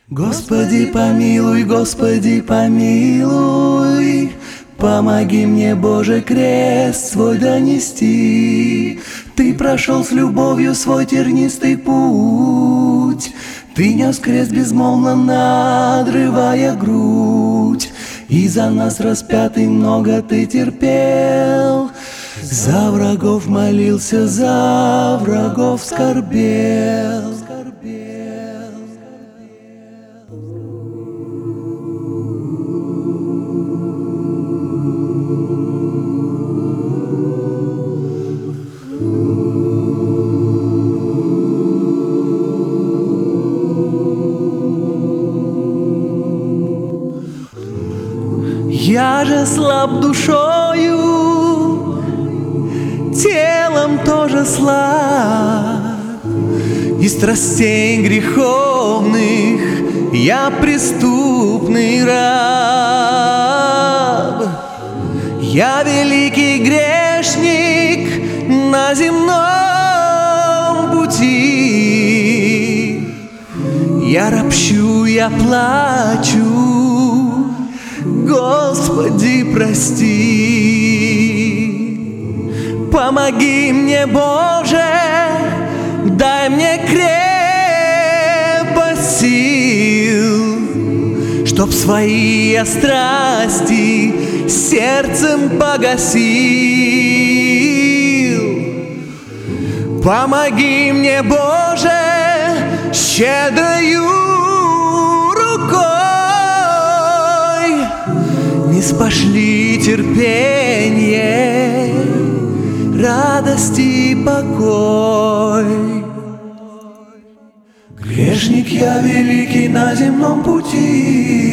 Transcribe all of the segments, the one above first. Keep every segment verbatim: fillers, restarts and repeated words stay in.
Господи, помилуй, Господи, помилуй, помоги мне, Боже, крест свой донести. Ты прошел с любовью свой тернистый путь, Ты нес крест безмолвно, надрывая грудь, и за нас распятый много Ты терпел, за врагов молился, за врагов скорбел. Я же слаб душою, телом тоже слаб, и страстей греховных я преступный раб. Я великий грешник на земном пути, я ропщу, я плачу, Господи, прости. Помоги мне, Боже, дай мне крепость сил, чтоб свои я страсти сердцем погасил. Помоги мне, Боже, щедрою не спошли терпенье, радость и покой. Грешник я великий на земном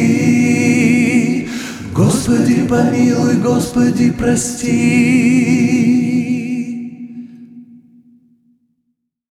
пути, Господи, помилуй, Господи, прости.